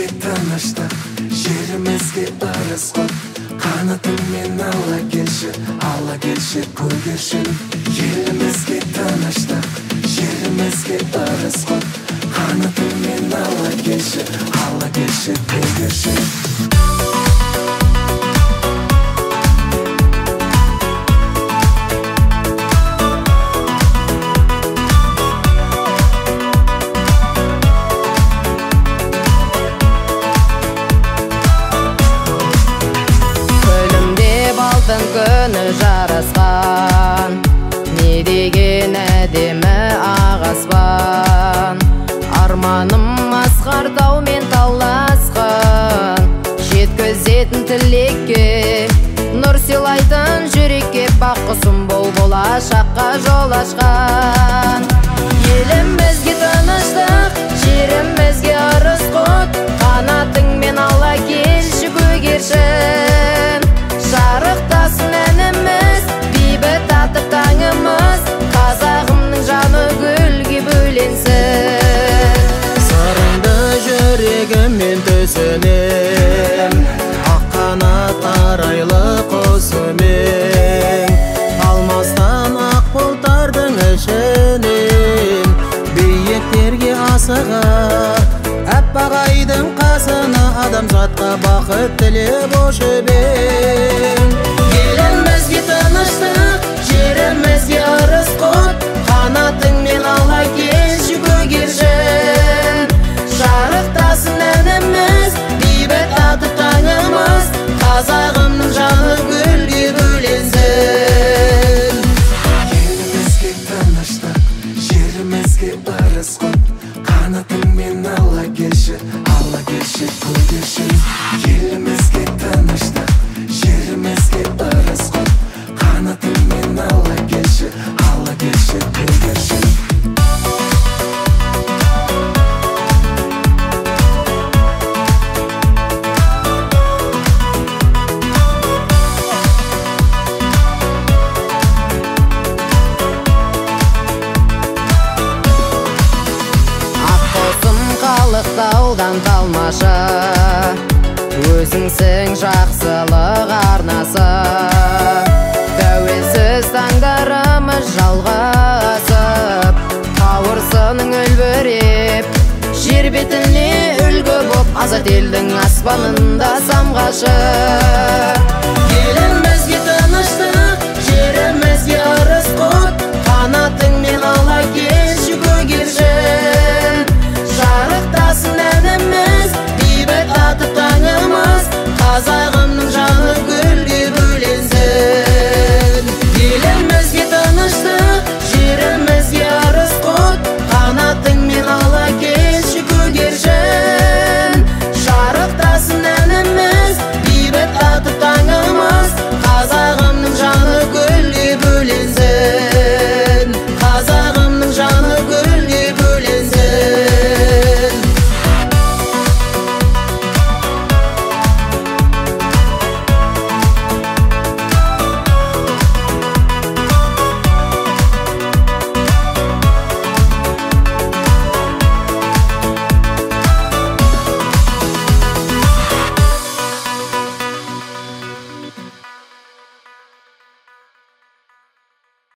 Елімізге тыныштық, жерімізге ырыс құт. Қанатыңмен ала келші көгершін. Елімізге тыныштық, жерімізге ырыс құт. Қанатыңмен ала келші көгершін. Күні жарасқан, не деген әдемі ағаспан. Арманым асқар таумен таласқан, жеткізетін тілекке, нұр сыйлайтын жүрекке. Бақ құсым бол болашаққа жол ашқан. Елімізге тыныштық, жерімізге ырыс құт. Қанатыңмен ала келші көгершін. Жарықтасын әніміз, бейбіт атып таңымыз. Қазағымның жаны гүлге бөленсін. Сырыңды жүрегіммен төсінем, ақ қанат арайлы құсымен. Алмастан ақ бұлттардың ішінен, биіктерге асыға, аппақ айдың қасына адамзатқа бақыт тілеп ұшып. Елімізге тыныштық, жерімізге ырыс құт. Қанатыңмен ала келші көгершін. Жарықтасын әніміз, бейбіт атып таңымыз. Қазағымның жаны гүлге бөленсін. Елімізге тыныштық, жерімізге ырыс құт. Қанатыңмен ала келші көгершін. Елімізге тыныштық, жерімізге ырыс құт. Қанатыңмен ала келші көгершін. Қалықтаудан талмашы, өзіңсің жақсылық арнасы. Тәуелсіз таңдарымыз жалғасып, қауырсының үлбіреп, жер бетіне үлгі боп, азат елдің аспанында самғашы.